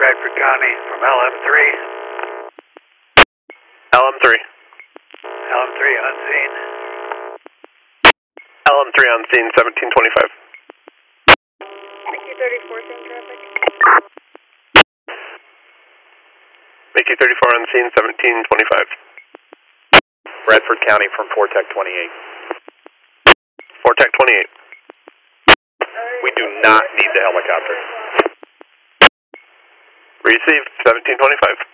Bradford County from LM3. LM3. LM3 on scene. LM3 on scene, 1725. Mickey 34, same traffic. Mickey 34 on scene, 1725. Bradford County from Fortec 28. Fortec 28. We do not need the helicopter. Received, 1725.